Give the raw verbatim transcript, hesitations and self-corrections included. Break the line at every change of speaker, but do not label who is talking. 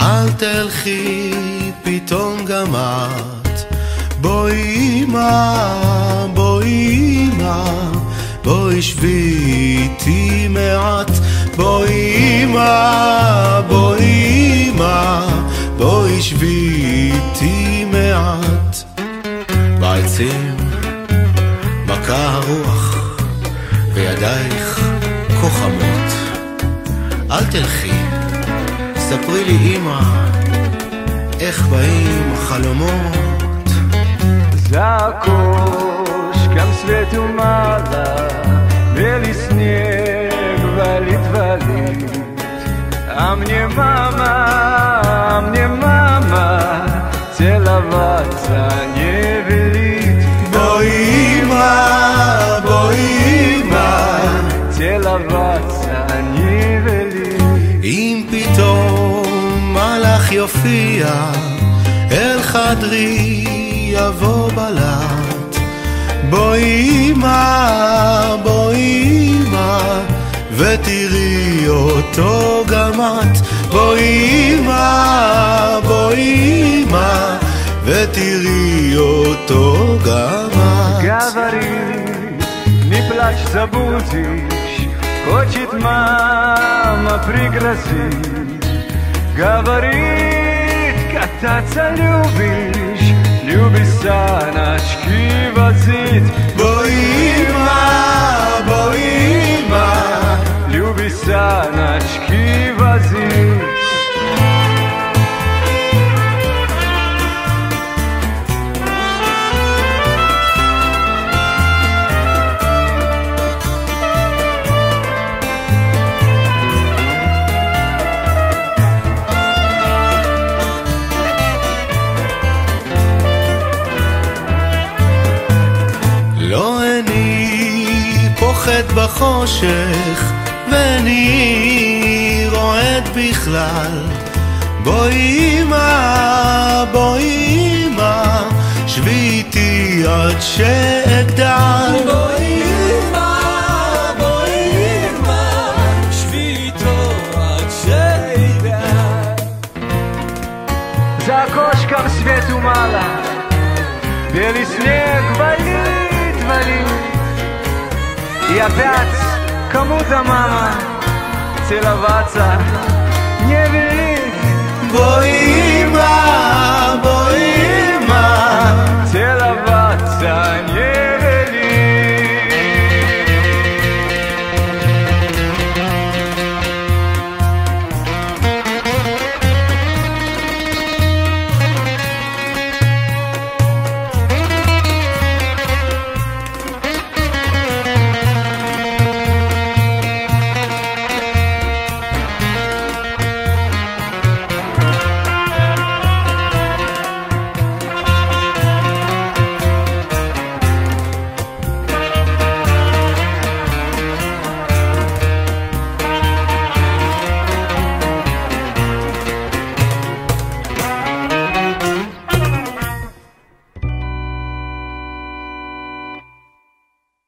אל תלכי פתאום גם את, בואי אמא, בואי אמא, בואי שבי איתי מעט, בואי אמא, בואי אמא, בואי שבי איתי מעט. בעצים בקע הרוח וידייך כה חמות, אל תלכי, ספרי לי אמא, איך באים החלומות.
Закош, кам свету мало, белый снег валит, валит. А мне мама, а мне мама целоваться не велит.
בואי אמא, בואי אמא,
целоваться не велит.
אם פתאום מלאך יופיע אל חדרי יבוא בלט, בואי אמא, בואי אמא, ותראי אותו גם את, בואי אמא, בואי אמא, ותראי אותו גם את.
Говори, не плачь, забудешь, хочет мама пригрозить. Говорит, кататься любишь, любишь саночки возить.
בואי אמא, בואי אמא,
любишь саночки возить.
לא איני פוחד בחושך ואני רועד בכלל, בואי אמא, בואי אמא, שבי איתי עד שאגדל.
בואי אמא, בואי אמא, שבי איתו עד שאגדל.
За окошком свету мало, белый снег валит, валит. И опять кому-то мама целоваться не велит.